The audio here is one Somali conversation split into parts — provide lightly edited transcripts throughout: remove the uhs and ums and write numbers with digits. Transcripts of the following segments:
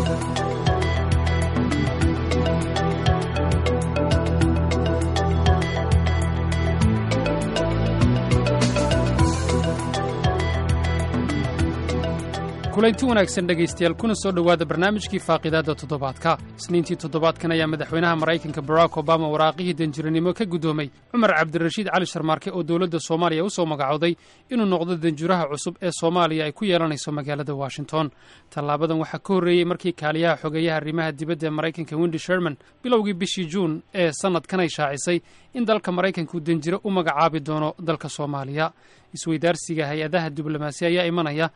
kulanti wanaagsan dhegaystayaal kuna soo dhowaada barnaamijkii faaqidaadda toddobaadka isniintii toddobaadkan ayaa madaxweynaha maraykanka barack obama waraaqihii danjiranimo ka guddoomay cumar cabdirashiid cali sharmaarke oo dowladda soomaaliya u soo magacowday inuu noqdo danjuraha cusub ee soomaaliya ay ku yeelanayso magaalada washington tallaabadan waxaa ka horreeyey markii kaaliyaha xogeeyaha arrimaha dibadda ee maraykanka wendy sherman bilowgii bishii juun ee sannadkan ay shaacisay in dalka maraykanku danjiro u magacaabi doono dalka soomaaliya isweydaarsiga hay-adaha diblomaasi ayaa imanaya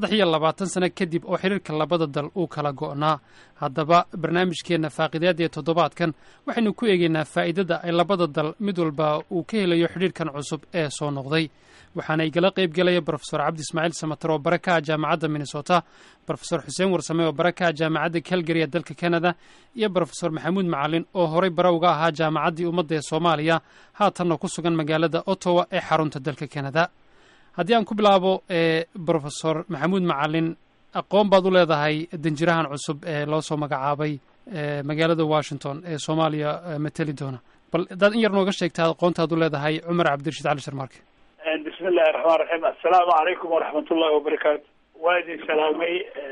23 sano kadib oo xiriirka labada dal uu kala go'naa haddaba barnaamijkeenna faaqidaadda ee toddobaadkan waxaynu ku eegaynaa faa'iidada ay labada dal mid walba uu ka helayo xidhiirkan cusub ee soo noqday waxaana igala qayb gelaya brofesor cabdi ismaaciil samater oo bare ka ah jaamacadda minnesota brofesor xuseen warsame oo bare ka ah jaamacadda calgary ee dalka canada iyo brofesor maxamuud macalin oo horay bare uga ahaa jaamacaddii ummadda ee soomaaliya haatanna ku sugan magaalada ottawa ee xarunta dalka canada haddii aan ku bilaabo brofesor maxamuud macalin aqoon baad u leedahay danjirahan cusub ee loo soo magacaabay magaalada washington ee soomaaliya mateli doona bal haddaad in yar nooga sheegtaa aqoontaad u leedahay cumar cabdirashiid cali sharmaarke bismi illahi raxmaan raxiim assalaamu calaykum waraxmat ullahi wabarakaatu waa idin salaamay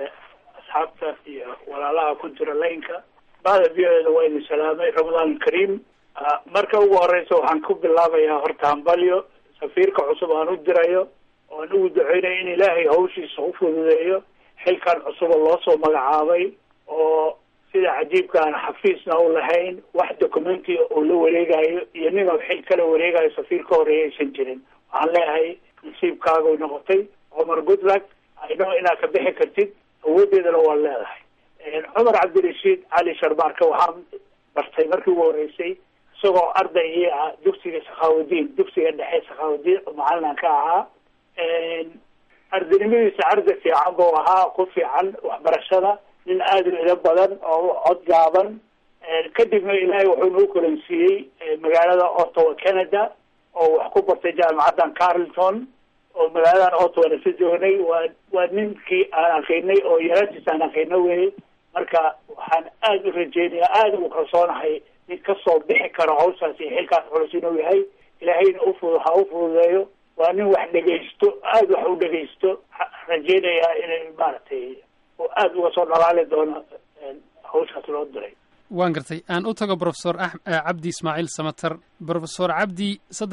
asxaabta iyo walaalaha ku jira laynka bahda biyoeeda waa idin salaamay ramadaan kariim marka ugu horeysa waxaan ku bilaabayaa horta hambalyo safiirka cusub aan u dirayo oan ugu duceynayo in ilaahay hawshiisa u fududeeyo xilkan cusuba loo soo magacaabay oo sida cajiibka aan xafiisna u lahayn wax documenti oo la wareegayo iyo ninoo xil kala wareegayo safiir ka horeeya aysan jirin waxaan leeyahay nasiibkaagu noqotay cumar goodluck ayno inaad ka bixi kartid awoodeedana waa leedahay cumar cabdirashiid cali sharmaarke waxaan bartay markii ugu horeysay isagoo arday ii ah dugsiga sakhaawudiin dugsiga dhexe sakhaawudiin oo macalin ka ahaa ardaynimadiisa arday fiican buu ahaa ku fiican waxbarashada nin aada u ilo badan oo cod gaaban kadibna ilaahay wuxuu noo kulansiiyey magaalada Ottawa Canada oo wax ku bartay jaamacaddan Carleton oo magaaladan Ottawa la joognay waa ninkii aan aqaynay oo yaratiis aan aqaynay weey marka waxaan aada u rajeynayaa aada u kalsoonahay mid ka soo bixi karo hawshaas iyo xilkaas culus inuu yahay ilaahayna ha u fududeeyo waa nin wax dhegaysto aada wax u dhegaysto rajeynayaa inay maaragtay oo aada uga soo dhalaali doono hawshaas loo diray waan gartay aan u tago brofesor cabdi ismaaciil samater brofesor cabdi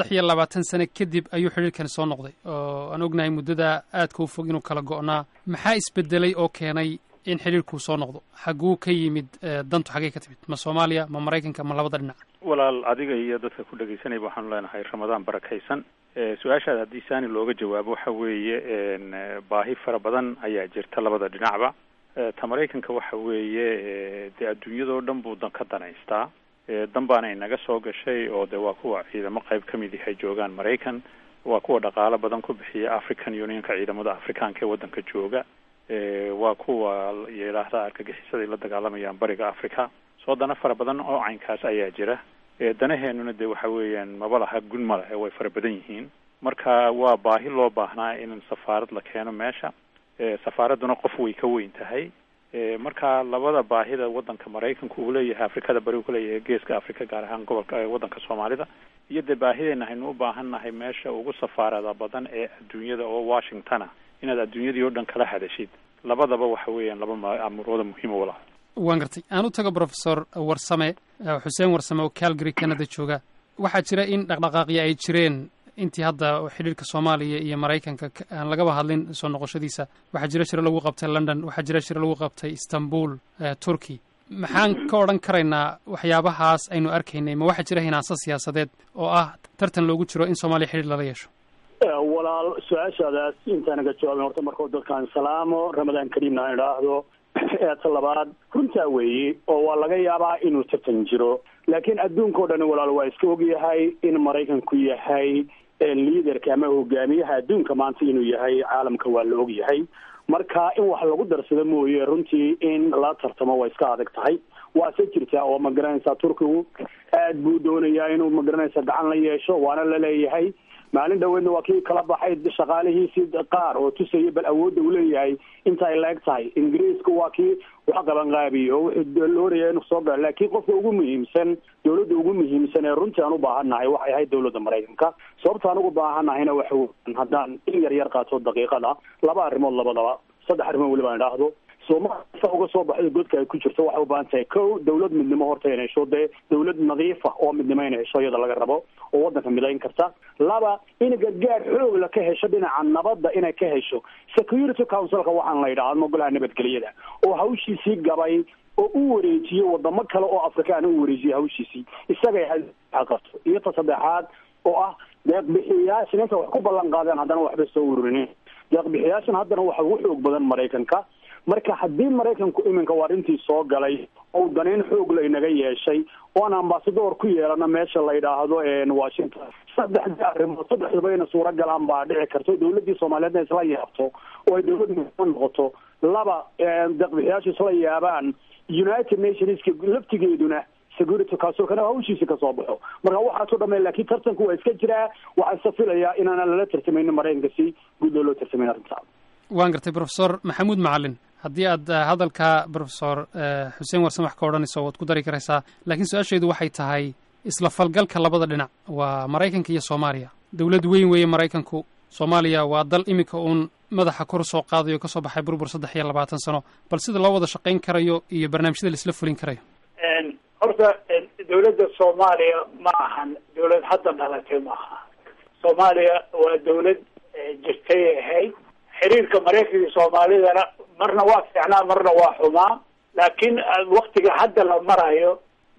23 sano kadib ayuu xidhiirkan soo noqday oo aan ognahay muddada aadka u fog inuu kala go'naa maxaa isbedelay oo keenay in xidhiirkuu soo noqdo xaguu ka yimid dantu xagee ka timid ma soomaaliya ma maraykanka ma labada dhinac walaal adiga iyo dadka ku dhegaysanayba waxaanu leenahay ramadaan barakaysan su-aashaada haddii saani looga jawaabo waxa weeye baahi fara badan ayaa jirta labada dhinacba ta maraykanka waxa weeye dee adduunyadoo dhan buu ka danaystaa dan baana inaga soo gashay oo de waa kuwa ciidamo qayb ka mid yahay joogaan maraykan waa kuwa dhaqaalo badan ku bixiya African Unionka ciidamada Afrikaanka ee waddanka jooga waa kuwa yidhaahda argagixisadii la dagaalamayaan bariga Africa soo dana fara badan oo caynkaas ayaa jira danaheenuna dee waxa weeyaan maba laha gun ma lahe way fara badan yihiin marka waa baahi loo baahnaa in safaarad la keeno meesha safaaraduna qof way ka weyn tahay marka labada baahida waddanka maraykanku uu leeyahay afrikada bari uu leeyahay geeska afrika gaar ahaan gobolka waddanka soomaalida iyo dee baahideena haynu u baahannahay meesha ugu safaarada badan ee adduunyada oo washingtona inaad adduunyadii oo dhan kala hadashid labadaba waxa weeyaan laba amurooda muhiim walaal waan gartay aan u tago brofesor warsame xuseen warsame oo calgary canada jooga waxaa jira in dhaqdhaqaaqyo ay jireen intii hadda xidhiirka Soomaaliya iyo Maraykanka aan lagaba hadlin soo noqoshadiisa waxa jira shir lagu qabtay London waxa jira shir lagu qabtay Istanbul Turkey maxaan ka oran karaynaa waxyaabahaas aynu arkaynay ma waxa jira hinaasa siyaasadeed oo ah tartan loogu jiro in Soomaaliya xidhiir lala yeesho walaal su'aashaadaas intaan ka jawaabin horta markoo dadkaan salaamo ramadaan kariimna aan idhaahdo talabaad runtaa weeye oo waa laga yaabaa inuu tartan jiro laakiin adduunkao dhan walaal waa iska ogyahay in Maraykanku yahay liidarka ama hogaamiyaha adduunka maanta inuu yahay caalamka waa la ogyahay marka in wax lagu darsado mooye runtii in la tartamo waa iska adag tahay waa se jirtaa oo magaranaysaa Turkigu aad buu doonayaa inuu magaranaysaa gacan la yeesho waana la leeyahay maalin dhaweedna waa kii kala baxay shaqaalihiisii qaar oo tusayay bal awoodda uu leeyahay inta ay la eg tahay. ingiriiska waa kii wax qabanqaabiyey oo wuxuu looraya inuu soo galo, laakiin qofka ugu muhiimsan, dawladda ugu muhiimsan ee runtii aan u baahannahay waxay ahayd dawladda Maraykanka. sababta aan ugu baahannahayna waxa haddaan in yar qaato daqiiqada, laba arrimood, labadaba saddex arrimood weliba aan idhaahdo. Soomaaliya uga soo baxday godka ay ku jirto waxay u baahan tahay kow, dawlad midnimo horta inay hesho, dee dawlad nadiif ah oo midnimo inay hesho iyada laga rabo oo waddanka midayn karta. laba, in gargaar xoog la ka hesho dhinaca nabadda, inay ka hesho Security Councilka waxaan la yidhaahdo golaha nabadgelyada oo hawshiisii gabay oo u wareejiyey wadamo kale oo Afrikaan u wareejiyey hawshiisii isagay qabto. iyo ta saddexaad oo ah deeq-bixiyayaasha inta wax ku ballan qaadeen haddana waxba soo ururinin. deeq-bixiyayaashan haddana waxa ugu xoog badan Maraykanka. marka haddii Maraykanku iminka waa intii soo galay oo danayn xoog la inaga yeeshay oo aan ambassador ku yeelana meesha la yidhaahdo Washington, saddexda arrimood saddexduba inay suuragalaan baa dhici karto. dawladdii Soomaaliyeed isla yaabto oo ay dawlad midnimo noqoto. laba, deeq-bixiyayaashu isla yaabaan United Nationska laftigeeduna Security Councilkana hawshiisa ka soo baxo. marka waxaa soo dhamay, laakiin tartanku waa iska jiraa. waxaan safilayaa inaan lala tartamaynin Maraykanka si guud loo tartamayn arrinta. waan gartay Professor Maxamuud Macalin, haddii aad hadalka Professor Xuseen Warsame wax ka odhanayso waad ku dari karaysaa, laakiin su-aashaydu waxay tahay isla falgalka labada dhinac waa Maraykanka iyo Soomaaliya. dawlad weyn weeye Maraykanku, Soomaaliya waa dal iminka uun madaxa kor soo qaadayo ka soo baxay burbur 23 sano, bal sida loo wada shaqayn karayo iyo barnaamijyada la isla fulin karayo. horta dawladda Soomaaliya ma ahan dawlad hadda dhalatay maaha. Soomaaliya waa dawlad jirtay ahayd. xiriirka Maraykanka iyo Soomaalidana marna waa fiicnaa marna waa xumaa, laakiin waqtiga hadda la marayo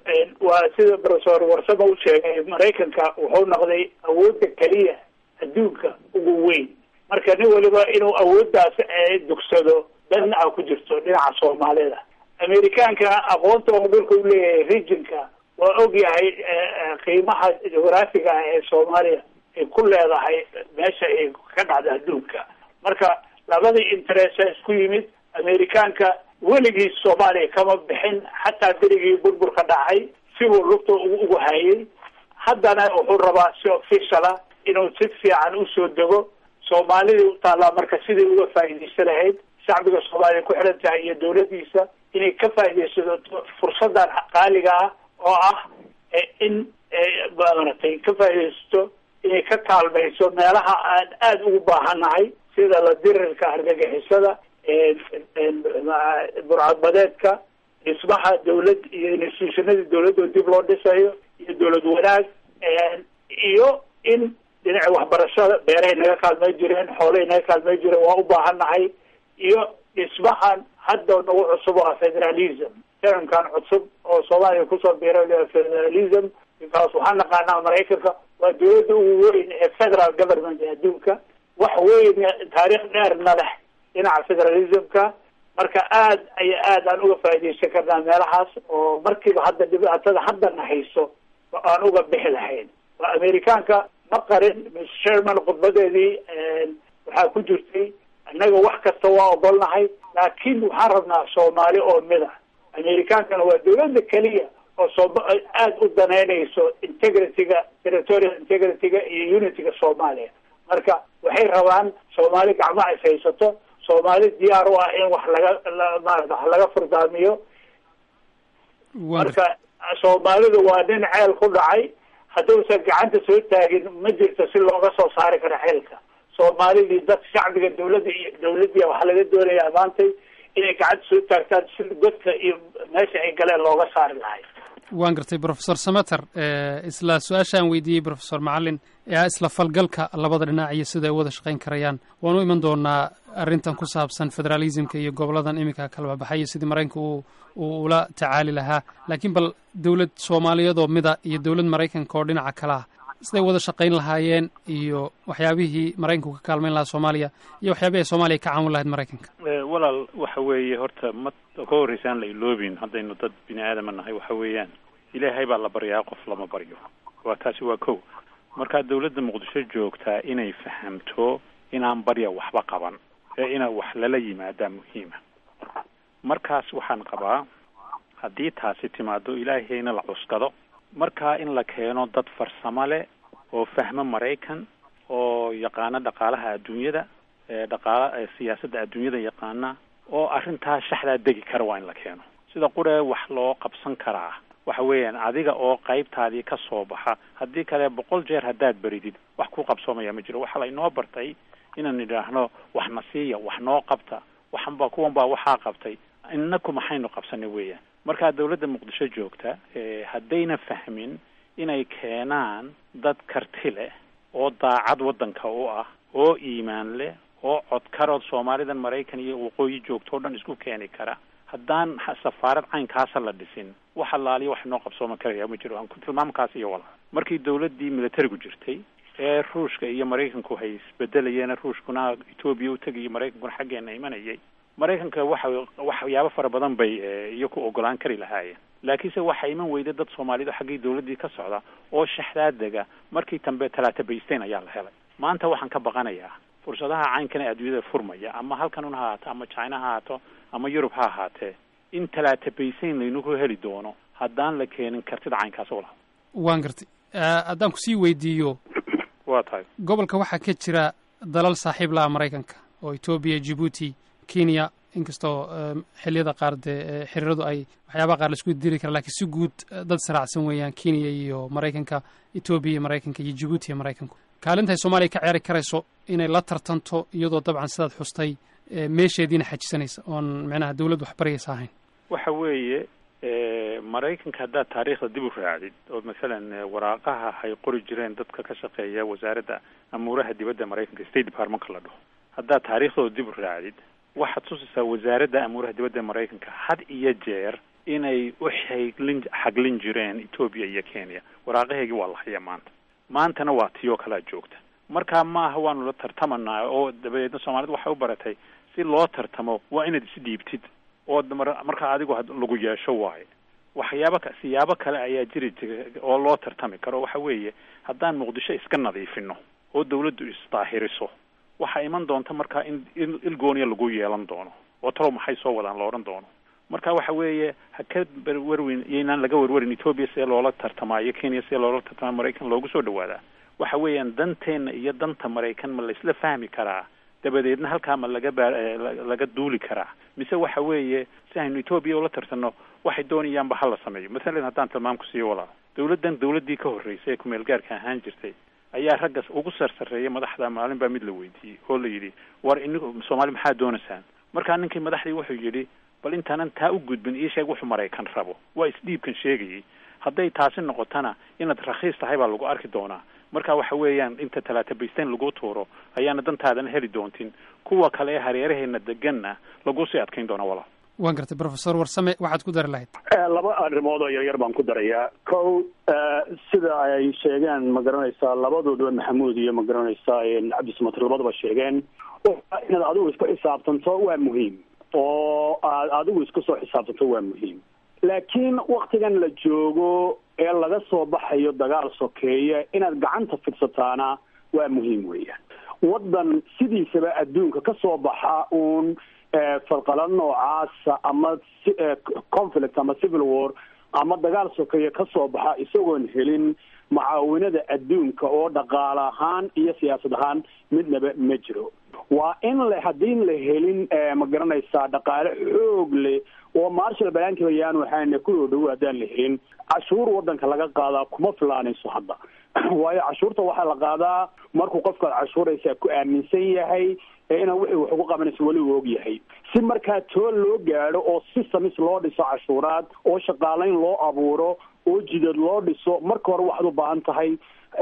waa sida Professor Warsame u sheegay, Maraykanka wuxuu noqday awoodda kaliya adduunka ugu weyn. marka nin waliba inuu awooddaas dugsado danaca ku jirto dhinaca Soomaalida. Amerikaanka aqoonta oo dhulka u leeyahay regionka waa ogyahay qiimaha jugraafiga ah ee Soomaaliya ay ku leedahay meesha ay ka dhacda adduunka. marka labadii interest isku yimid. Amerikaanka weligii Soomaaliya kama bixin, xataa berigii burburka dhacay si uu lugta ugu hayay. haddana wuxuu rabaa si official ah inuu si fiican u soo dego. Soomaalida u taallaa marka sidii uga faa'iidaysan lahayd, shacbiga Soomaaliya ku xiran tahay iyo dawladdiisa inay ka faa'iidaysato fursaddan qaaliga ah oo ah in maaragtay ka faa'iidaysato, inay ka kaalmayso meelaha aan aada ugu baahannahay sida la dirirka argagixisada, burcadbadeedka, dhismaha dawlad iyo institutionadii dawladda oo dib loo dhisayo iyo dawlad wanaag, iyo in dhinaca waxbarashada beerahay naga kaalmay jireen, xoolahay naga kaalmay jireen, waa u baahannahay. iyo dhismahan hadda nagu cusub oo federalism, termkan cusub oo Soomaaliya kusoo biiray federalism, because waxaan naqaanaa Maraykanka waa dawladda ugu weyn ee federal government ee adduunka, wax weyn taariikh dheerna leh dhinaca federalismka. marka aad aan uga faa'iidaysan karnaa meelahaas oo markiiba hadda dhibaatada haddana hayso aan uga bixi lahayn. waa Amerikaanka ma qarin. Sherman khudbadeedii waxaa ku jirtay annaga wax kasta waa ogolnahay, laakiin waxaan rabnaa Soomaali oo mid ah. Amerikaankana waa dawladda keliya oo aada u danaynayso integrity-ga, territorial integrity-ga iyo unity-ga Soomaaliya. marka waxay rabaan Soomaali gacmaha is haysato, Soomaali diyaar u ah in wax laga furdaamiyo. marka Soomaalidu waa nin ceel ku dhacay, hadduusan gacanta soo taagin ma jirto si looga soo saari karo xeelka. Soomaalidii dad shacbiga dawladii waxaa laga doonayaa maantay inay gacanta soo taagtaan si godka iyo meesha ay galeen looga saari lahay. waan gartay Professor Samater, isla su-aashaan weydiiyey Professor Macalin ee isla falgalka labada dhinac iyo sida ay wada shaqayn karayaan. waan u iman doonaa arrintan ku saabsan federalismka iyo goboladan iminka kala baxay iyo sidii Maraykanka uu ula tacaali lahaa, laakiin bal dawlad Soomaaliyeed oo mida iyo dawlad Maraykanka oo dhinaca kala ah siday wada shaqayn lahaayeen iyo waxyaabihii Maraykanku ka kaalmayn lahaa Soomaaliya iyo waxyaabihii ay Soomaaliya ka caawin lahayd Maraykanka. walaal waxa weeye horta ma ka horeysaan la iloobin haddaynu dad bini aadam nahay. waxa weeyaan ilaahay baa la baryaa, qof lama baryo. waa taasi waa kow. markaa dawladda Muqdisho joogtaa inay fahamto inaan barya waxba qaban ee ina wax lala yimaadaa muhiima. markaas waxaan qabaa haddii taasi timaado ilaahayna la cuskado, markaa in la keeno dad farsamo leh oo fahma Maraykan oo yaqaana dhaqaalaha adduunyada siyaasadda adduunyada yaqaana oo arrintaa shaxdaa degi kara waa in la keeno. sida quree wax loo qabsan karaa waxa weeyaan adiga oo qaybtaadii ka soo baxa, haddii kale 100 jeer haddaad baridid wax ku qabsoomaya ma jiro. waxa la inoo bartay inaan idhaahno wax na siiya, wax noo qabta, kuwan baa waxaa qabtay, inaku maxaynu qabsanay weeyaan. markaa dawladda muqdisho joogta haddayna fahmin inay keenaan dad karti leh oo daacad waddanka u ah oo iimaan leh oo codkarood Soomaalidan Maraykan iyo waqooyi joogto dhan isku keeni kara, haddaan safaarad caynkaasa la dhisin waxa laaliyo wax noo qabsooma karaya ma jiro. aan ku tilmaamkaas iyo walaal markii dawladdii militarigu jirtay ee Ruushka iyo Maraykanku hay isbedelayeen, Ruushkuna Ethiopia u tagay, Maraykankuna xaggeena imanayay, Maraykanka waxyaabo fara badan bay iyo ku ogolaan kari lahaayeen. laakiinse waxa iman weyday dad Soomaalidu xaggii dawladdii ka socda oo shaxdaadaga markii dambe talaata baysteen ayaa la helay. maanta waxaan ka baqanayaa fursadaha caynkan ee adduunyada furmaya, ama halkan una haato ama China ha haato ama Yurub ha ahaatee, in talaata baysteen laynagu heli doono haddaan la keenin kartida caynkaas oo laha. waan gartay. haddaan kusii weydiiyo, waa tahay gobolka waxaa ka jira dalal saaxiib laha Maraykanka oo Ethiopia, Djibouti, Kenya, inkastoo xilliyada qaar dee xiriiradu ay waxyaabaha qaar la isku diri kara, laakiin si guud dad saraacsan weeyaan Kenya iyo Maraykanka, Ethiopia, Maraykanka iyo Djibouti iyo Maraykanku. kaalinta Soomaaliya ka ciyaari karayso inay la tartanto iyadoo dabcan sidaad xustay meesheediina xajisanaysa oon macnaha dawladdu wax barayaysa ahayn. waxa weeye Maraykanka haddaad taariikhda dib u raacdid oo masalan waraaqaha hay qori jireen dadka ka shaqeeya wasaaradda amuuraha dibadda Maraykanka, State Department la dhaho, haddaad taariikhdooda dib u raacdid waxaad tusisaa wasaaradda amuuraha dibadda Maraykanka had iyo jeer inay u xaglin jireen Ethiopia iyo Kenya. waraaqaheegii waa la hayaa maantana waa tiyoo kalaa joogta. markaa maaha waanu la tartamanaa oo dabadeedna Soomaalidu waxay u baratay si loo tartamo waa inaad is dhiibtid oo markaa adigu lagu yeesho waaye. siyaabo kale ayaa jiri oo loo tartami karo. waxa weeye haddaan Muqdisho iska nadiifino oo dawladdu isdaahiriso, waxa iman doonta markaa in ilgooniya lagu yeelan doono oo talo maxay soo wadaan la oran doono. marka waxa weeye haka warweyn inaan laga warwarin Ethiopia si loola tartamayo, Kenya si loola tartamayo, Maraykan loogu soo dhawaada. waxa weeyaan danteena iyo danta Maraykan ma la isla fahmi karaa, dabadeedna halkaa ma laga duuli karaa, mise waxa weeye si aynu Ethiopia ula tartano waxay doonayaanba hal la sameeyo. masalan haddaan tilmaamku siiyo walaal, dawladdii ka horreysay ee ku meel gaarka ahaan jirtay ayaa raggas ugu sarsareeyay madaxda maalin baa mid la weydiiyey oo la yidhi war inigu Soomaali maxaa doonaysaan? markaa ninkii madaxdii wuxuu yidhi bal intaanan taa u gudbin ii sheeg wuxuu Maraykan rabo. waa isdhiibkan sheegayay. hadday taasi noqotana inaad rakhiis tahay baa lagu arki doonaa. marka waxa weeyaan inta talaata baysteen lagu tuuro ayaana dantaadana heli doontin, kuwa kale ee hareeraheena deganna lagu sii adkayn doona walaal. waan gartay. Professor Warsame, waxaad ku dari lahayd? laba arrimood oo yaryar baan ku darayaa. kow, sida ay sheegeen ma garanaysaa labadooda, Maxamuud iyo ma garanaysaa Cabdisamad, labadaba sheegeen inaad adigu isku xisaabtanto waa muhiim, oo aad adigu isku soo xisaabtanto waa muhiim. laakiin waktigan la joogo ee laga soo baxayo dagaal sokeeye inaad gacanta fidsataana waa muhiim weeyaan. waddan sidiisaba adduunka ka soo baxa uun falqala noocaasa ama conflict ama civil war ama dagaal sokeeye ka soo baxa isagoon helin macaawinada adduunka oo dhaqaale ahaan iyo siyaasad ahaan midnaba ma jiro. waa in haddii la helin ma garanaysaa dhaqaale xoog leh oo Marshall Plan-ka ayaan waxaana ku dhow haddaan la helin cashuur waddanka laga qaadaa kuma filaanayso hadda. waayo cashuurta waxaa la qaadaa markuu qofka cashuuraysa ku aaminsan yahay inaan wixii wax ugu qabanayso weli uu og yahay. si markaa tool loo gaadho oo systems loo dhiso cashuuraad oo shaqaalayn loo abuuro oo jidad loo dhiso, marka hore waxaad u baahan tahay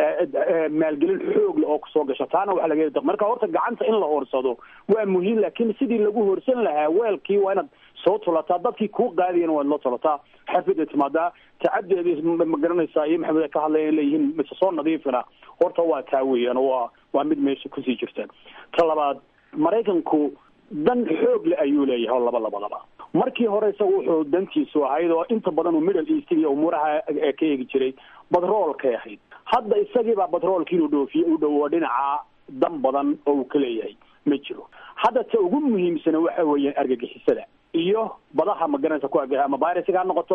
maalgelin xoog leh oo kusoo gasha. taana waxaa laga heli. marka horta gacanta in la hoorsado waa muhiim, laakiin sidii lagu hoorsan lahaa weelkii waa inaad soo tulataa, dadkii kuu qaadiyana waad la tulataa, xafida timaadaa tacadeedii ma garanaysaa iyo maxamed ay ka hadlayan leeyihiin mise soo nadiifina. horta waa taa weeyaan, waa mid meesha kusii jirta. ta labaad, Maraykanku dan xoog leh ayuu leeyahay oo labadaba. markii hore isagu wuxuu dantiisu ahayd oo inta badan uu Middle East iyo umuraha ka eegi jiray batroolka ahayd. hadda isagii baa batroolkii inuu dhoofiye u dhowo dhinaca dan badan oo uu ka leeyahay ma jiro. hadda ta ugu muhiimsan waxa weeyaan argagixisada. iyo badaha ma garanaysa ku argay ama virusiga ha noqoto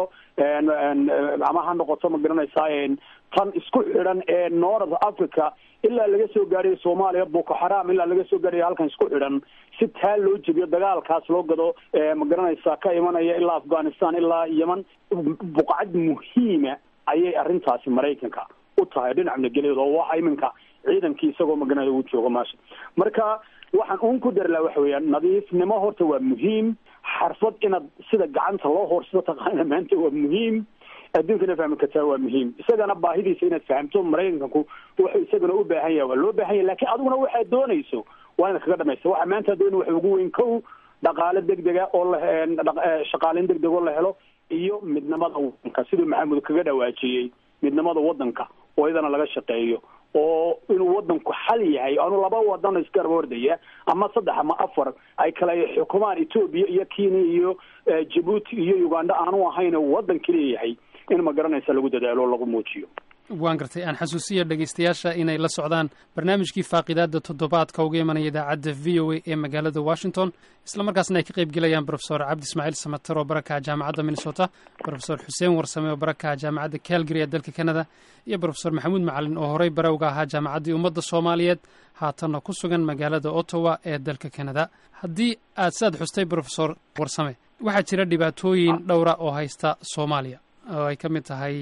ama ha noqoto ma garanaysaa tan isku xidhan ee North Africa ilaa laga soo gaaray Soomaaliya Boko Haram ilaa laga soo gaaray halkan isku xidhan si taa loo jibiyo dagaalkaas loo gado ma garanaysaa ka imanaya ilaa Afghanistan ilaa Yemen buqacad muhiima ayay arrintaasi Mareykanka u tahay dhinaca nagaleedo oo waxa iminka ciidankii isagoo ma garanaya uu joogo meesha marka waxaan uun ku darlaa waxa weeyaan nadiifnimo horta waa muhiim xirfad inaad sida gacanta loo horsado taqaana maanta waa muhiim adduunkana fahmi kartaa waa muhiim isagana baahidiisa inaad fahamto Mareykanku wuxuu isagana u baahan yahay waa loo baahan yahay laakiin adiguna waxaad doonayso waa inaad kaga dhamayso waxa maanta doonay waxa ugu weyn kow dhaqaale degdeg ah oo shaqaalin degdeg oo la helo iyo midnimada waddanka sidoo maxamed kaga dhawaajiyay midnimada waddanka oo idana laga shaqeeyo oo inuu waddanku xal yahay aanu laba wadan iska hordaya ama saddex ama afar ay kala xukumaan Ethiopia iyo Kenya iyo Djibouti iyo Uganda aanu ahayn waddan kaliya yahay in ma garanaysa lagu dadaalo lagu muujiyo waan gartay aan xasuusiyo dhageystayaasha inay la socdaan barnaamijkii faaqidaada toddobaadka uga imanaya idaacadda VOA ee magaalada Washington isla markaasna ay ka qayb galayaan Professor Cabdi Ismaaciil Samatar oo baraka jaamacadda Minnesota Professor Xuseen Warsame oo baraka jaamacadda Calgary ee dalka Canada iyo Professor Maxamuud Macalin oo horey barawga ahaa jaamacaddii ummadda Soomaaliyeed haatanna ku sugan magaalada Ottawa ee dalka Canada haddii aad saad xustay Professor Warsame waxaa jira dhibaatooyin dhowra oo haysta Soomaaliya oo ay ka mid tahay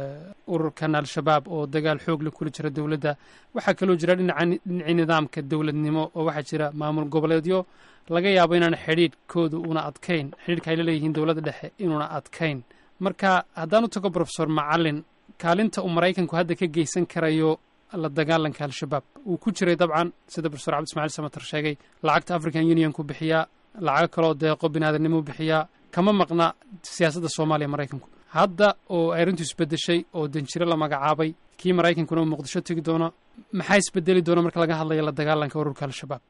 ururkan al-shabaab oo dagaal xoog leh kula jira dawladda waxaa kaloo jira dhinacii nidaamka dawladnimo oo waxaa jira maamul goboleedyo laga yaabo inaan xidhiidhkooda una adkayn xidhiidhka ay la leeyihiin dawladda dhexe inuuna adkayn marka haddaan u tago Professor Macalin kaalinta uu Maraykanku hadda ka geysan karayo la dagaalanka al-shabaab uu ku jiray dabcan sida Professor Cabdi Ismaaciil Samatar sheegay lacagta African Union ku bixiya lacag kaloo deeqo bini'aadanimo bixiya kama maqna siyaasadda Soomaaliya Maraykanku hadda oo ay arrintu isbedeshay oo danjiro la magacaabay kii Maraykankuna uu Muqdisho tegi doono maxay isbedeli doona marka laga hadlayo la dagaalanka ururka al-shabaab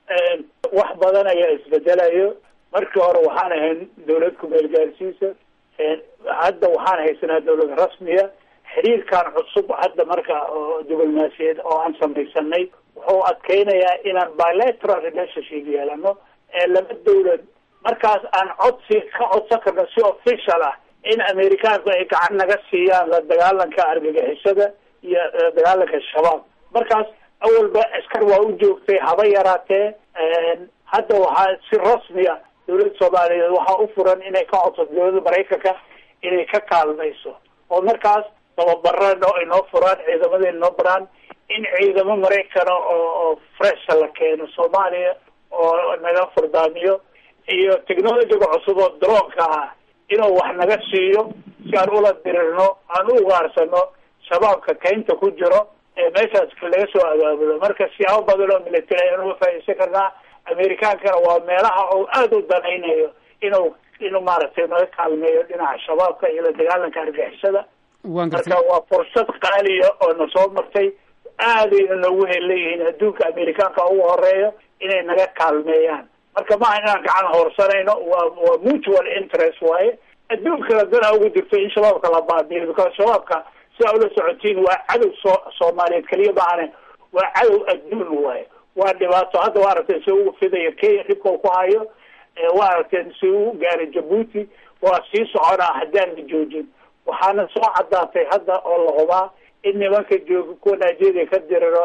wax badan ayaa isbedelayo markii hore waxaan ahayn dawlad ku meel gaarsiisa hadda waxaan haysanaa dawlad rasmiya xiriirkan cusub hadda marka oo diblomaasiyadeed oo aan samaysanay wuxuu adkeynayaa inaan bilateral relationship yeelano laba dawlad markaas aan codsi ka codsan karno si official ah in Amerikaanku ay gacan naga siiyaan la dagaalanka argagixisada iyo dagaalanka shabaab markaas awalba askar waa u joogtay haba yaraatee hadda waxaa si rasmi ah dawladda Soomaaliyeed waxaa u furan inay ka codsato dawladda Maraykanka inay ka kaalmayso oo markaas tababaraan oo inoo furaan ciidamada inoo baraan in ciidamo Maraykan oo fresh la keeno Soomaaliya oo naga furdaamiyo iyo technology-ga cusub oo drone-ka ah inuu wax naga siiyo si aan ula dirirno aan u ugaarsano shabaabka kaynta ku jiro ee meeshaas laga soo abaabulo marka siyaabo badan oo military aynu uga faa'iideysan karnaa Amerikaankana waa meelaha oo aad u danaynayo inuu maaragtay naga kaalmeeyo dhinaca shabaabka iyo la dagaalanka argagixisada marka waa fursad qaaliya oo na soo martay aadayna noogu heleeyihiin adduunka Amerikaanka ugu horeeyo inay naga kaalmeeyaan marka ma inaan gacan horsanayno waa mutual interest waaye adduunka dana ugu jirto in shabaabka la baabi'iyo because shabaabka sida ula socotiin waa cadow Soomaaliyeed kaliya maahan waa cadow adduun waaye waa dhibaato hadda waa aragtay si uu fidayo Kenya dhibka ku hayo waa aragtay si uu gaaray Djibouti waa sii soconaa haddaan la joojin waxaana soo cadaatay hadda oo la hubaa in nimanka jooga kuwa Nigeria ka diriro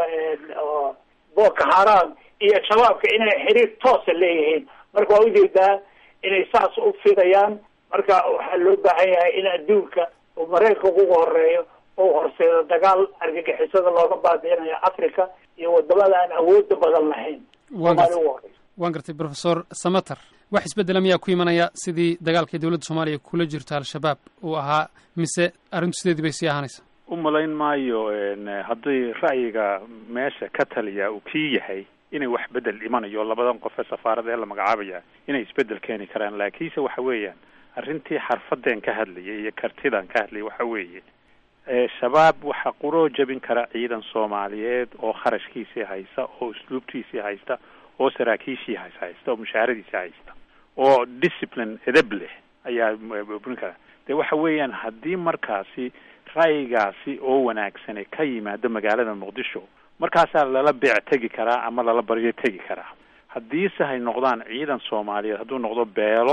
Boko Haram iyo shabaabka inay xiriir toos leeyihiin marka waa ujeedaa inay saas u fidayaan marka waxaa loo baahan yahay in adduunka uu Maraykanka ugu horeeyo oo horseedo dagaal argagixisada looga baabi'inayo Afrika iyo wadamada aan awoodda badan lahayn waan gartay Professor Samatar wax isbedel miyaa ku imanaya sidii dagaalka dawladda Soomaaliya kula jirta al-shabaab uu ahaa mise arrintu sideedii bay sii ahaanaysaa umalayn maayo haddii ra'yiga meesha ka taliya uu kii yahay inay wax bedel imanayo labadan qof ee safaaradda la magacaabaya inay isbedel keeni karaan laakiinse waxa weeyaan arrintii xarfadeen ka hadlayay iyo kartidan ka hadlayay waxa weeye shabaab waxa quro jabin kara ciidan Soomaaliyeed oo kharashkiisa haysta oo usluubtiisa haysta oo saraakiishii haysta oo mushaharadiisa haysta oo discipline edeb leh ayaa burin kara de waxa weeyaan haddii markaasi ra'yigaasi oo wanaagsan ka yimaado magaalada Muqdisho markaasaa lala beec tegi karaa ama lala baryo tegi karaa haddiise hay noqdaan ciidan Soomaaliyeed hadduu noqdo beelo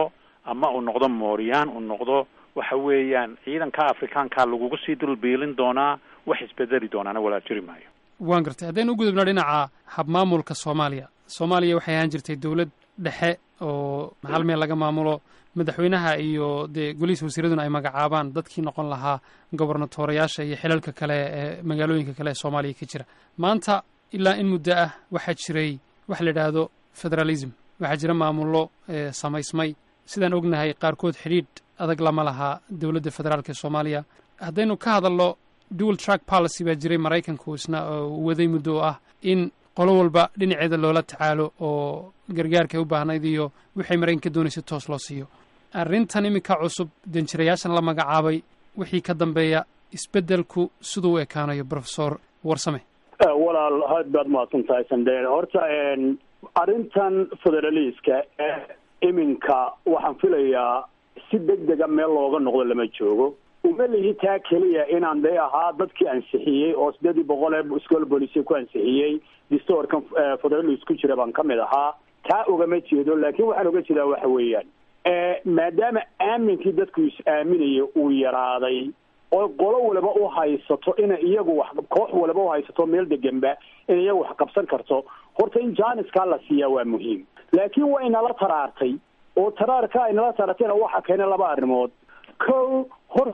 ama uu noqdo mooryaan, uu noqdo waxa weeyaan ciidanka afrikaanka lagugu sii dulbiilin doonaa, wax isbedeli doonaana walaa jiri maayo. waan gartay. haddaynu u gudubno dhinaca habmaamulka soomaaliya waxay ahaan jirtay dawlad dhexe oo hal meel laga maamulo, madaxweynaha iyo dee golihiisa wasiiraduna ay magacaabaan dadkii noqon lahaa gobernatorayaasha iyo xilalka kale ee magaalooyinka kale ee soomaaliya ka jira. maanta ilaa in muddo ah waxaa jiray wax la yidhaahdo federalism, waxaa jira maamullo samaysmay. sidaan ognahay qaarkood xidhiidh adag lama lahaa dowladda federaalka ee soomaaliya. haddaynu ka hadalno dual track policy baa jiray maraykanku isna waday muddo oo ah in qolo walba dhinaceeda loola tacaalo oo gargaarka ay u baahnayd iyo waxay maraykanka doonaysa toos loo siiyo. arrintan iminka cusub danjirayaashan la magacaabay wixii ka dambeeya isbeddelku siduu u ekaanayo professor warsame. walaal aad baad mahadsan tahay sandeen. horta arrintan federaliska iminka waxaan filayaa si degdega meel looga noqdo lama joogo. uma lihi taa keliya inaan day ahaa dadkii ansixiyey oo 800 iskool booliisiya ku ansixiyey distoorkan federalism ku jira baan ka mid ahaa. taa ugama jeedo, laakiin waxaan uga jeedaa waxa weeyaan maadaama aaminkii dadku is-aaminaya uu yaraaday oo qolo waliba u haysato inay iyagu wax, koox waliba u haysato meel deganba inay iyagu wax qabsan karto, horta in jaaniskaa la siiyaa waa muhiim. laakiin waa inala taraartay oo taraarka aynala taraartayna waxa keenay laba arrimood. kow, hor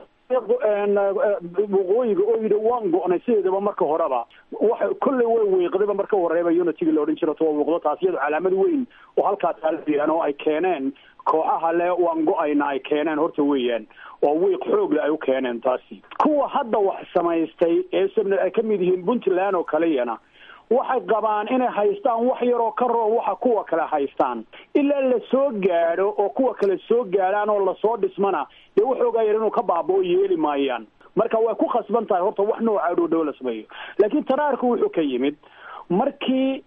waqooyiga oo yidhi waan go-nay sideedaba marka horeba waxa kolley way weeqdayba marka horeeba unitiga la odhan jiro to waqdo taas iyadu calaamad weyn oo halkaa taaliyaan oo ay keeneen kooxaha le waan go-ayna ay keeneen horta weeyaan oo wiiq xoogle ay u keeneen taasi. kuwa hadda wax samaystay ee sabna ay ka mid yihiin puntland oo kaleyana waxay qabaan inay haystaan wax yaroo ka roon waxa kuwa kale haystaan ilaa la soo gaadho oo kuwa kale soo gaadhaan oo lasoo dhismana dee waxoogaa yar inuu ka baaboo yeeli maayaan. marka way ku khasban tahay horta wax noocaa dhow la sameeyo. laakiin taraarku wuxuu ka yimid markii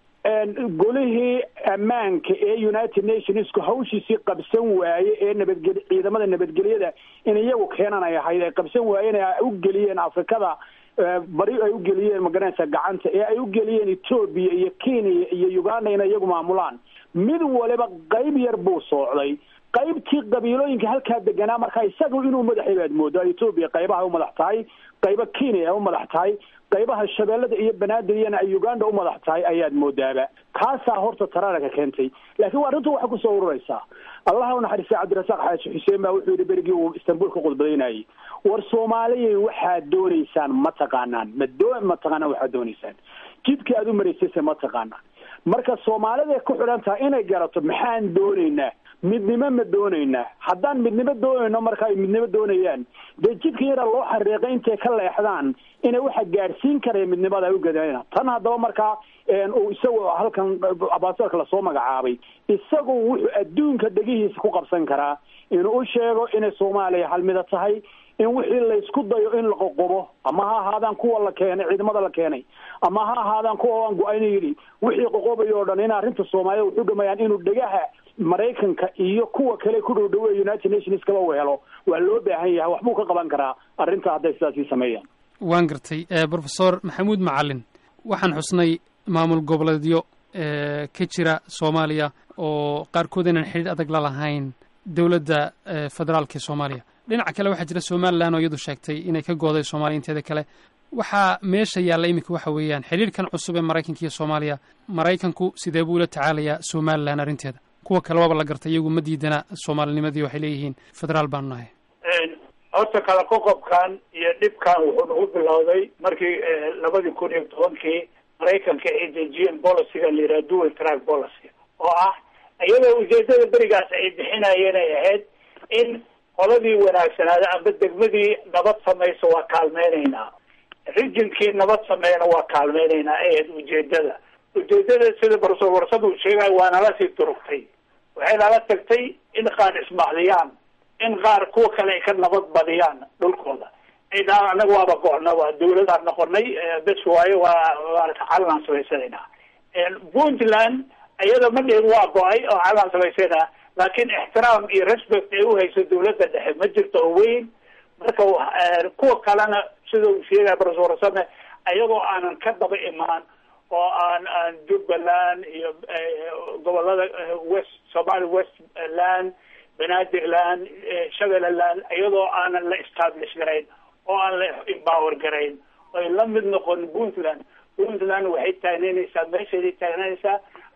golihii ammaanka ee United Nationsku hawshiisii qabsan waaye ee ciidamada nabadgelyada in iyagu keenan ay ahayd ay qabsan waayeen ay u geliyeen Afrikada bari ay u geliyeen magaranaysa gacanta ee ay u geliyeen Ethiopia iyo Kenya iyo Uganda in iyagu maamulaan. mid waliba qayb yar buu socday. qaybtii qabiilooyinka halkaa deganaa marka isagu inuu madaxeed moodo Ethiopia qaybaha u madax tahay, qayba Kenya u madax tahay, qaybaha shabeellada iyo banaadiriyana ay Uganda u madax tahay ayaad moodaaba. kaasaa horta taraarka keentay. laakiin arrintu waxa ku soo ururaysaa Allah u naxariisto Cabdirasaaq Xaaji Xuseen baa wuxuu yiri berigii uu Istanbul ka qodbadaynayay war Soomaaliya waxaad doonaysaan ma taqaanaan waxaad doonaysaan jidka aad u mareysay ma taqaanaan. marka Soomaalida ku xidhan tahay inay garato maxaan doonaynaa, midnimo ma doonaynaa. haddaan midnimo doonayno marka ay midnimo doonayaan dee jidka yara loo xariiqay intay ka leexdaan inay waxa gaarsiin karaya midnimada ay u gadayna. tan haddaba markaa uu isagu halkan abaasalka la soo magacaabay isagu wuxuu adduunka degihiisa ku qabsan karaa inuu u sheego inay Soomaaliya hal mid tahay, in wixii la isku dayo in la qoqobo ama ha ahaadaan kuwa la keenay ciidamada la keenay ama ha ahaadaan kuwa aan go'aynayni wixii qoqobayo oo dhan in arrinta Soomaaliya wuxuu dhamayaan inuu dhegaha Mareykanka iyo kuwa kale ku dhow United Nations kaba wehelo waa loo baahan yahay waxbuu ka qaban karaa arrinta hadday sidaas sameeyaan. waan gartay. Professor Maxamuud Macalin, waxaan xusnay maamul goboleedyo ka jira Soomaaliya oo qaarkood inaan xidhiidh adag la lahayn dowladda federaalka ee Soomaaliya. dhinaca kale waxaa jira Somaliland oo iyadu sheegtay inay ka gooday Soomaaliya inteeda kale. waxaa meesha yaalla iminka waxa weeyaan xidhiidhkan cusub ee Maraykanka iyo Soomaaliya. Maraykanku sidee buu ula tacaalayaa Somaliland arrinteeda? kuwa kale waaba la gartay iyagu ma diidana Soomaalinimadii waxay leeyihiin federaal baan nahay. horta kala qoqobkan iyo dhibkan wuxuu nagu bilowday markii 2010 Maraykanka ay dejiyeen policy-ga la yiraahdo dual track policy oo ah iyadoo ujeedada berigaas ay bixinayeen ay ahayd in qoladii wanaagsanaada amba degmadii nabad samayso waa kaalmeynaynaa, rijinkii nabad sameeyna waa kaalmeynaynaa ahayd ujeedada sida Professor Warsame uu sheegay waa nala sii durugtay. waxay nala tagtay in qaar ismaaxliyaan, in qaar kuwa kale ay ka nabad badiyaan dhulkooda. idaa anagu waaba go'na waa dawladaan noqonay bes waaye waa calan samaysanayna. Puntland ayada ma dheer waa go'ay oo calan samaysana laakiin ixtiraam iyo respect ay u hayso dawladda dhexe ma jirto oo weyn. marka kuwa kalena sida uu sheegay Professor Warsame ayagoo aanan ka daba imaan oo aan Jubbaland iyo gobolada West Somali Westland banaadirland shabeellaland iyadoo aanan la establish garayn oo aan la empower garayn oy la mid noqon puntland waxay taagnaynaysaa meesheeday taagnaynaysaa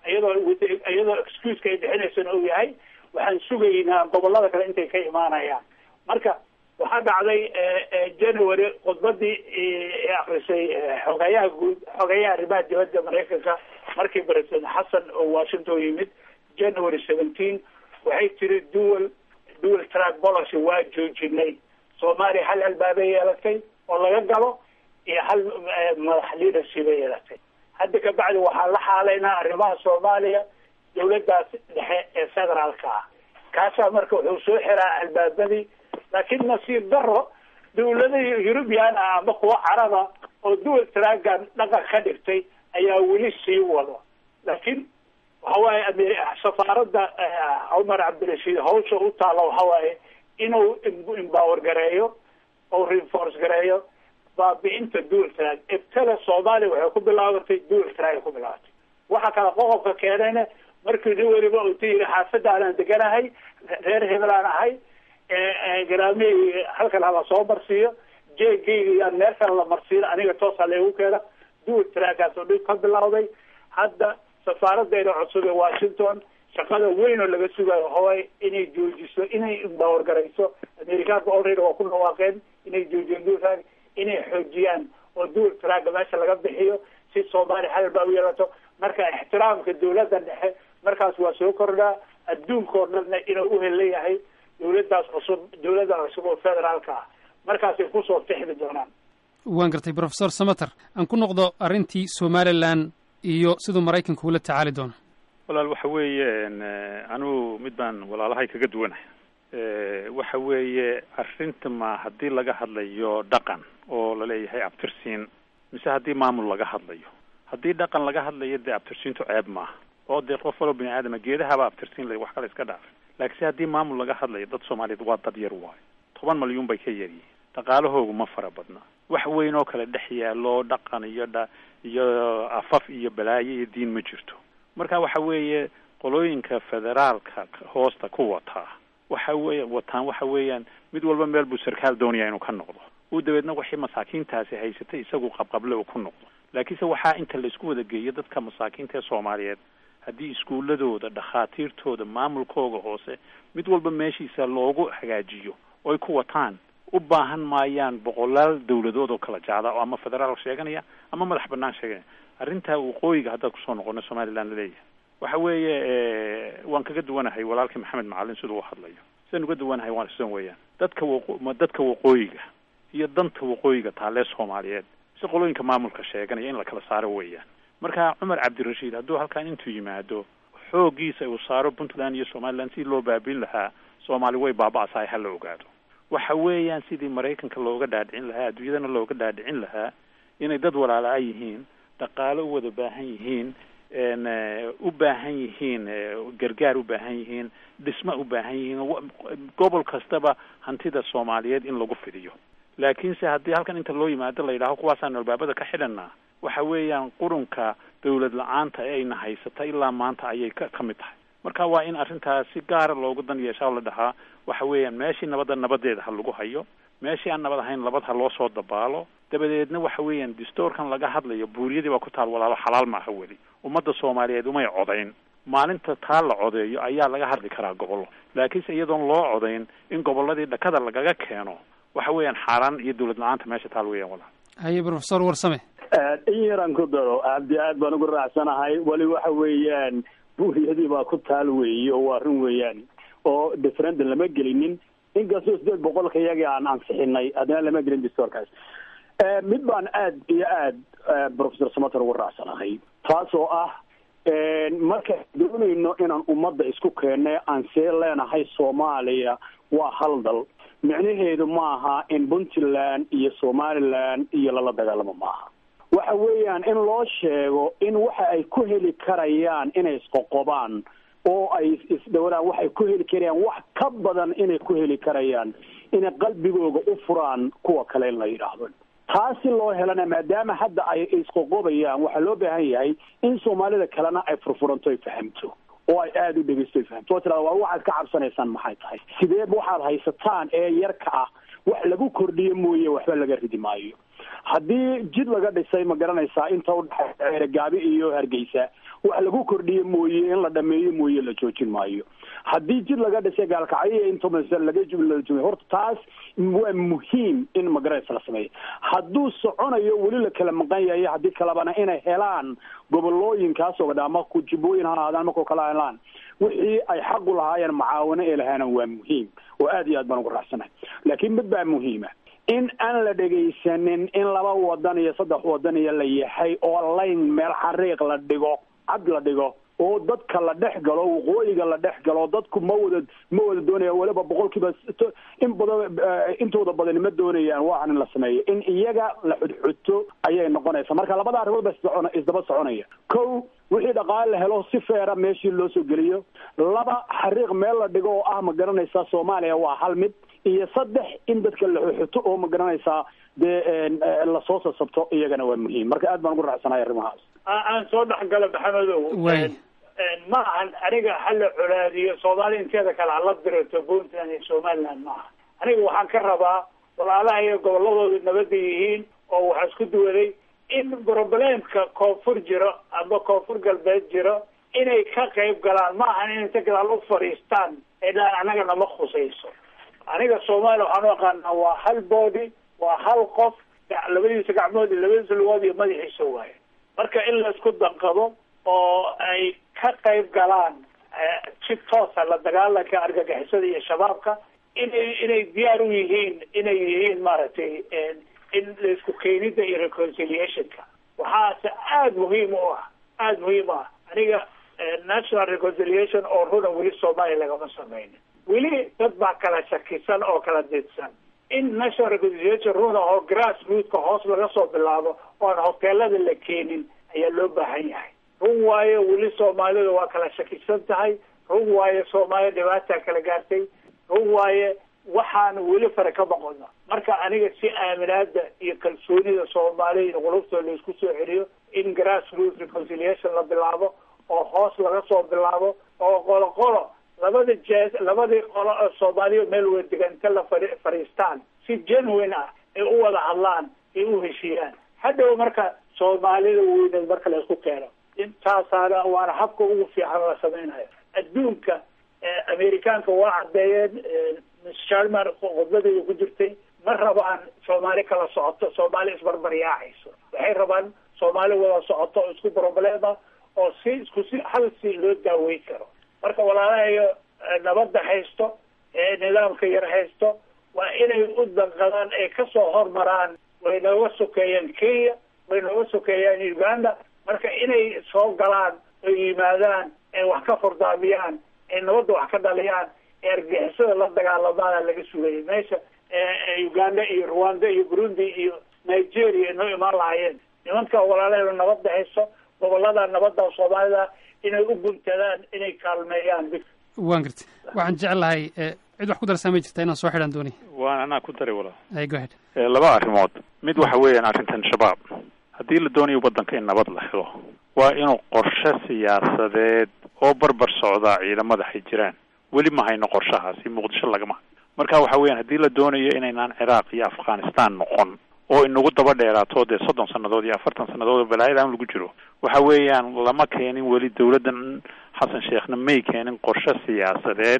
iyadoo excuseka ay bixinaysana uu yahay waxaan sugaynaa gobolada kale intay ka imaanayaan. Marka waxaa dhacday January khudbadii akrisay xogayaha arrimaha dibadda Maraykanka markii President Xasan oo Washington yimid January 17 waxay tiri dual track policy waa joojinay. Soomaaliya hal albaabay yeelatay oo laga galo iyo hal madax leadership ay yeelatay. Hadda ka bacdi waxaa la xaalaynaa arrimaha Soomaaliya dawladdaas dhexe ee federaalka ah. Kaasaa marka wuxuu soo xiraa albaabadii, laakiin nasiib daro dawlada European ama kuwa Caraba oo dual trackan dhaqan ka dhigtay ayaa weli sii wado. Laakiin waxa waaye safaaradda Cumar Cabdirashiid hawsha u taalo waxa waaye inuu empower gareeyo oo reinforce gareeyo baabi'inta dual track. Ibtala Soomaaliya waxay ku bilaabatay dual track ku bilaabatay. Waxa kala qofka keenayna markii uu wariba uu tii xaafadda aan deganahay reer Hiilaan ahay garaamay halka la soo marsiyo jeegayga meel kale la marsiyo aniga toos ah leeyahay keeda dual track oo ka bilowday. Hadda safaaradda cusub ee Washington shaqada weyn oo laga sugayo hooy inay joojiso inay empower garayso. Amerikaanka already waa ku dhawaaqeen inay joojiyaan dual track, inay xoojiyaan oo dual track meesha laga bixiyo si Soomaaliya hal baa u yeelato. Marka ixtiraamka dawladda dhexe markaas waa soo kordhaa adduunka oo dhan inuu u heleeyahay dawladda cusub oo federaalka ah. Markaas ay ku soo tixi doonaan. waan gartay Professor Samatar aan ku noqdo arrintii Somaliland iyo sidoo Maraykanku ula tacaali doono. walaal waxa weeye anu mid baan walaalahay kaga duwanahay waxa weeye arrinta ma haddii laga hadlayo dhaqan oo la leeyahay abtirsiin mise haddii maamul laga hadlayo. haddii dhaqan laga hadlayo dee abtirsiintu ceeb maaha oo dee qof walba bini aadama geedahaba abtirsiin leh wax kale iska dhaaf. laakiin haddii maamul laga hadlayo dad Soomaaliyeed waa dad yar waay 10 malyan bay ka yaryihiin dhaqaalahoodu ma fara badna wax weyn oo kale dhex yaalo dhaqan iyo afaf iyo balaayo iyo diin ma jirto. marka waxa weeye qolooyinka federaalka hoosta ku wataa waxa weeyaan mid walba meel buu sarkaal doonaya inuu ka noqdo uu dabeedna wixii masaakiintaasi haysatay isagu qabqable uu ku noqdo. laakiinse waxaa inta la isku wada geeyo dadka masaakiinta Soomaaliyeed haddii iskuuladooda dhakhaatiirtooda maamulkooda hoose mid walba meeshiisa loogu hagaajiyo oo ay ku wataan u baahan maayaan boqolaal dawladood oo kala jaada oo ama federaal sheeganaya ama madax bannaan sheeganaya. arrinta waqooyiga hadda ku soo noqono Somaliland leeyahay waxa weeye waan kaga duwanahay walaalkii Maxamed Macallin sidoo uu hadlayo sidoo uga duwanahay waan soo weeyaan dadka waqooyiga iyo danta waqooyiga taale Soomaaliyeed si qolooyinka maamulka sheeganaya in la kala saaro weeyaan. marka Cumar Cabdirashiid hadduu halkaan intuu yimaado xoogiisa uu saaro Puntland iyo Somaliland si loo baabin lahaa Soomaali way baaba'aysay hal ogaado. waxa weeyaan sidii Maraykanka looga dhaadhicin lahaa adduunyadana looga dhaadhicin lahaa inay dad walaala yihiin dhaqaale u wada baahan yihiin u baahan yihiin gargaar u baahan yihiin dhisma u baahan yihiin gobol kastaba hantida Soomaaliyeed in lagu fidiyo. laakiin se haddii halkan inta loo yimaado la yiraahdo kuwaasaan albaabada ka xidhanaa waxa weeyaan qurunka dawlad la'aanta ayna haysata ilaa maanta ayay ka mid tahay. marka waa in arrintaas si gaar ah loogu dan yeesho la dhahaa waxa weeyaan meeshii nabadeeda ha lagu hayo meeshii aan nabad ahayn labad ha loo soo dabaalo dabadeedna waxa weeyaan distoorkan laga hadlayo buuriyadii waa ku taal walaalo xalaal ma aha weli ummadda Soomaaliyeed umay codayn maalinta taal la codeeyo ayaa laga hadli karaa gobollo laakiin iyadoon loo codayn in gobolladii dhakada lagaga keeno waxa weeyaan xaraan iyo dawlad la'aanta meesha taal weeyaan walaal. haye Professor Warsame iyaran ku daro aad baan ugu raacsanahay wali waxa weeyaan buuriyadii baa ku taal weeyo waa run weeyaan oo referendum lama gelinin inkastoo 800 iyaga aan ansixinay adana lama gelin distoorkaas. mid baan aad iyo aad Professor Samatar ugu raacsanahay taasoo ah marka doonayno inaan ummadda isku keenno aan see leenahay Soomaaliya waa hal dal micnaheedu maaha in Puntland iyo Somaliland iyo la dagaalamo maaha. waxa weeyaan in loo sheego in waxa ay ku heli karayaan inay isqoqobaan oo ay isdawraan waxay ku heli karayaan wax ka badan inay ku heli karayaan in qalbigooda u furaan kuwa kale in la yiraahdo. taasi loo helana maadaama hadda ay isqoqobayaan waxa loo baahan yahay in Soomaalida kalena ay furfuranto ay fahamto oo ay aada u dhegeysto fahamto tira waa waxaad ka cabsanaysaan maxay tahay sidee waxaad haysataan ee yarka ah wax lagu kordhiyo mooye waxba laga ridi maayo haddii jid laga dhisay ma garanaysaa inta u dhaxaysa Gaabi iyo Hargeysa wax lagu kordhiyo mooye in la dhameeyo mooye la joojin maayo haddii jid laga dhisay Gaalkacyo inta masal laga jublo horta taas waa muhiim in ma garanaysaa la sameeyo hadduu soconayo wali la kala maqan yahay haddii kalabana inay helaan gobolooyinkaas oo dhama ku jibooyin aadaan markoo kala helaan wixii ay xaq u lahaayeen macaawino ee lahaana waa muhiim oo aad iyo aad baan ugu raacsanahay laakiin mid baa muhiima in aan la dhegaysanin in 2 wadan iyo 3 wadan iyo la yahay oo line meel xariiq la dhigo cad la dhigo oo dadka la dhex galo waqooyiga la dhex galo dadku ma wada doonayaan waliba boqolkiiba in badan intooda badan ma doonayaan waxaan in la sameeyo in iyaga la xudxuto ayay noqonaysaa marka labada arrimood baa isdaba soconaya wixii dhaqaale la helo si feera meeshii loo soo geliyo 2 xariiq meel la dhigo oo ah ma garanaysaa Soomaaliya waa hal mid iyo 3 in dadka la xuxuto oo ma garanaysaa la soo sabto iyagana waa muhiim marka aad baan ugu raacsanahay arrimahaas aan soo dhaxgalo Maxamedow ma ahan aniga hal culaadiyo Soomaali inteeda kala la dirto Puntland iyo Somaliland ma aniga waxaan ka rabaa walaalaha iyo goboladooda nabad yihiin oo waxa isku duwaday in problemka koonfur jiro ama koonfur galbeed jiro inay ka qayb galaan ma ahan inay tagaal u fariistaan ilaa anaga nama khusayso aniga Soomaaliya waxaan aqaanaa waa hal body waa hal qof labadiisa gacmood labadiisa lugood iyo madaxiisa waaye marka in la isku danqado oo ay ka qayb galaan si toos ah la dagaalanka argagixisada iyo shabaabka inay diyaar u yihiin inay yihiin maaragtay in la isku keenida iyo reconciliationka waxaase aada muhiim u ah aniga national reconciliation oo runa weli Soomaaliya lagama sameynin weli dad baa kala shakisan oo kala didsan in national reconciliation runa oo grassrootka hoos laga soo bilaabo oon hoteelada la keenin ayaa loo baahan yahay run waayo weli Soomaalida waa kala shakisan tahay run waayo Soomaaliya dhibaato kala gaartay run waayo waxaan weli fara ka baqono marka aniga si aaminaada iyo kalsoonida Soomaaliya qulubtooda isku soo celiyo in grassroots reconciliation la bilaabo oo hoos laga soo bilaabo oo qolo labadii qolo Soomaaliya meel wada deganta la fariistaan si genuine ah ay u wada hadlaan ay u heshiiyaan hadhow marka Soomaalida weyn marka la isku keeno intaasana waana habka ugu fiican la sameynayo adduunka Amerikaanka waa cadeeyeen Sharman qodobada ku jirtay ma rabaan Soomaali kala socoto Soomaali isbarbaryaacayso waxay rabaan Soomaali wada socoto isku problema oo si hal si loo daaweyn karo marka walaalahayo nabadda haysto nidaamka yar haysto waa inay u danqadaan ay ka soo hormaraan way nooga sokeeyaan Kenya way nooga sokeeyaan Uganda marka inay soo galaan oo yimaadaan ay wax ka fordaamiyaan ay nabadda wax ka dhaliyaan argixisada la dagaalamaan laga sugayay meesha Uganda iyo Rwanda iyo Burundi iyo Nigeria inoo imaan lahaayeen nimanka walaalaha nabadda haysto gobolada nabadda Soomaalida inay u guntadaan inay kaalmeeyaan waan gartay waxaan jeclahay cid wax ku darsamay jirta inaan soo xidhan doonay waan ana ku daray walaal ay go ahead laba arrimood mid waxa weeyaan arrintan shabaab haddii la doonayo waddanka in nabad la helo waa inuu qorshe siyaasadeed oo barbar socda ciidamada ay jiraan weli ma hayno qorshahaasi Muqdisho lagama marka waxa weeyaan haddii la doonayo inaynaan Ciraaq iyo Afghanistan noqon oo inagu daba dheeraato 30 sanadood iyo 40 sanadood balaayada lagu jiro waxa weeyaan lama keenin weli dawladdan Xasan Sheekhna may keenin qorshe siyaasadeed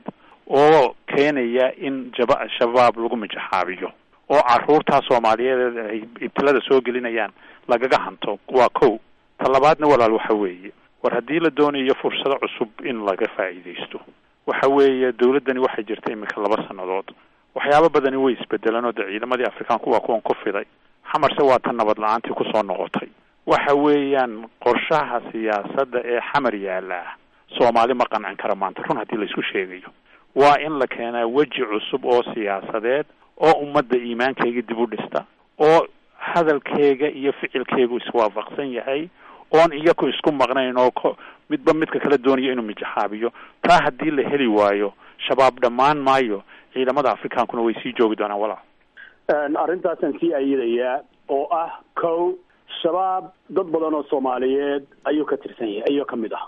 oo keenaya in shabaab lagu mijaxaabiyo oo caruurta Soomaaliyeed ay ibtilada soo gelinayaan lagaga hanto waa talabaadna walaal waxa weeye war haddii la doonayo fursado cusub in laga faa'iideysto waxa weeye dawladdani waxay jirtay imika 2 sanadood waxyaabo badani way isbedelaan oo ciidamadii Afrikaanku waa kuwan ku fiday xamarse waa tan nabad la'aantii ku soo noqotay waxa weeyaan qorshaha siyaasadda ee xamar yaala Soomaali ma qancin kara maanta run haddii la isku sheegayo waa in la keenaa waji cusub oo siyaasadeed oo ummadda iimaankeega dib u dhista oo hadalkeega iyo ficilkeegu iswaafaqsan yahay oon iyagu isku maqnayn oo midba midka kala doonayo inuu mijaxaabiyo taa haddii la heli waayo shabaab dhammaan maayo ciidamada Afrikaankuna way sii joogi doonaan walaa arrintaasaan sii ayidaya oo ah shabaab dad badan oo Soomaaliyeed ayuu ka tirsan yahay ayuu ka mid ah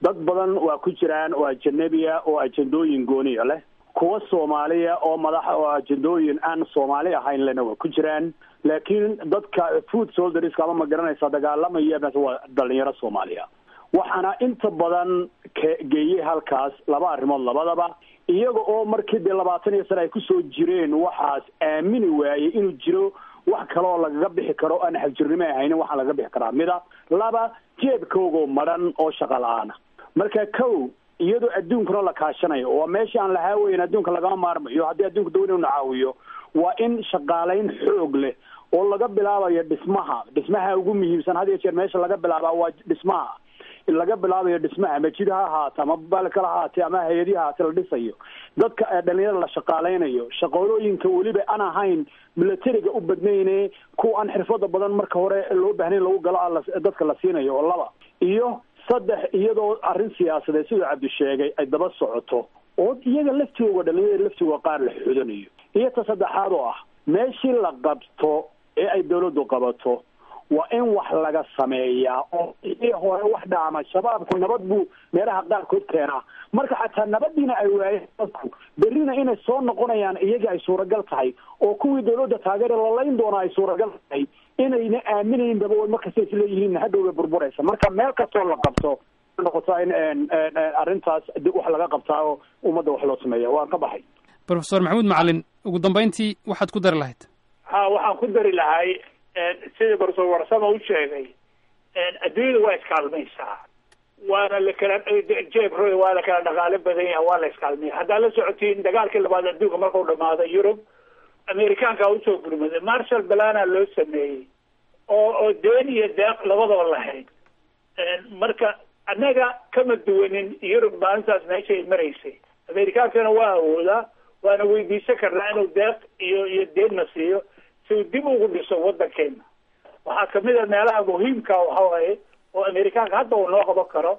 dad badan waa ku jiraan oo ajanabiya oo ajandooyin gooniya leh kuwa soomaaliya oo madaxa oo ajandooyin aan soomaali ahayn lena waa ku jiraan laakiin dadka food soldiers ama ma garanaysa dagaalamaya waa dhalinyaro soomaaliya waxaana inta badan geeyey halkaas laba arrimood labadaba iyaga oo markii 20 sano ay ku soo jireen waxaas aamini waayay inuu jiro wax kale oo lagaga bixi karo aan xajirnimo ahayn waxa laga bixi karaa mida laba jeebkoogo maran oo shaqo la'aan marka kow iyadoo adduunkana la kaashanayo oo meesha aan la haaweyn adduunka laga maarmayo haddii adduunka dawladda uu caawiyo waa in shaqaalayn xoog leh oo laga bilaabayo dhismaha ugu muhiimsan hadii jeer meesha laga bilaabo waa dhismaha laga bilaabayo dhismaha majidaha haata ama balka haata ama hay'adaha haata la dhisayo dadka dhalinyarada la shaqaalaynayo shaqooyinka waliba aan ahayn militariga u badnaynay ku aan xirfado badan marka hore loo baahnay lagu galo dadka la siinayo oo laba iyo saddex iyadoo arrin siyaasadeed sida Cabdi sheegay ay daba socoto oo iyaga laftooda dhalinyarada laftooda qaar la xudanayo iyo tasaddexaad oo ah meeshii la qabto ee ay dawladdu qabato waa in wax laga sameeyaa oo hore wax dhaama shabaabku nabad buu meelaha qaarkood keenaa marka xataa nabadiina ay waayeen dadku berrina inay soo noqonayaan iyaga ay suuragal tahay oo kuwii dawladda taageero la layn doona ay suuragal tahay inayna aaminayn daba marka ay leeyihiin hadhowga burburaysa marka meel kastoo la qabto noqotaa in arrintaas wax laga qabtaa oo ummadda wax loo sameeya waan ka baxay Professor Maxamuud Macalin ugu dambeyntii waxaad ku dari lahayd waxaan ku dari lahay sida Professor Warsamo u sheegay adduunyada waa iskaalmaysaa waana la kala jeebroy waa la kala dhaqaale badan yahay waa la iskaalmaya haddaa la socotiin dagaalkii labaad adduunka markuu dhamaaday Yurub Amerikaanka u soo gurmaday Marshall Plana loo sameeyey oo deen iyo deeq labadaba lahayd marka annaga kama duwanin Yurub maalintaas meeshay maraysay Amerikaankana waa awoodaa waana weydiisan karnaa inuu deeq iyo deenna siiyo si dib ugu dhiso waddankeena waxaa kamid ah meelaha muhiimka waxa waaye oo Amerikaanka hadda uu noo qaban karo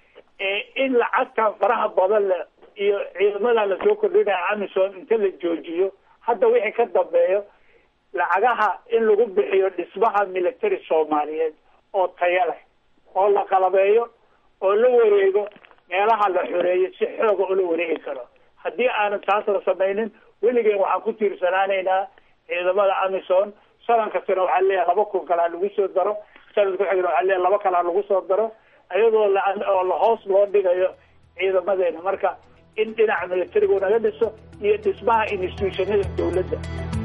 in lacagta faraha badan iyo ciidamada la soo kordhinaya AMISOM inta la joojiyo hadda wixii ka dambeeyo lacagaha in lagu bixiyo dhismaha military Soomaaliyeed oo tayo leh oo la qalabeeyo oo la wareego meelaha la xoreeyo si xoog ah oo la wareegi karo haddii aan taas la samaynin weligeen waxaan ku tiirsanaanaynaa ciidamada AMISOM sanad kastana waxaa leeyahay 2,000 kale lagu soo daro sanadka xigana waxaa leeyahay 2 kale lagu soo daro ayadoo la hoos loo dhigayo ciidamadeena marka in dhinaca militariga naga dhiso iyo dhismaha institutionada dawladda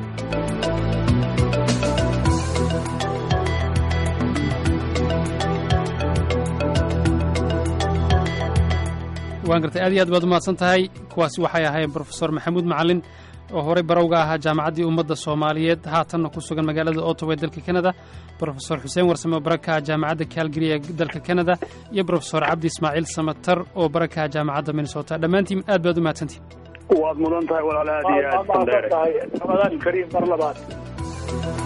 waan gartay aad iyo aad baad u mahadsan tahay kuwaasi waxay ahaayeen Professor Maxamuud Macalin oo horey barowga ahaa jaamacaddii ummadda Soomaaliyeed haatanna ku sugan magaalada Ottawa ee dalka Canada Professor Xuseen Warsame baraka jaamacadda Calgary ee dalka Canada iyo Professor Cabdi Ismaaciil Samatar oo baraka jaamacadda Minnesota dhammaantiin aad baad u mahadsantihiin waad mudan tahay walaalaha aad iyo aad Ramadan Kariim mar labaad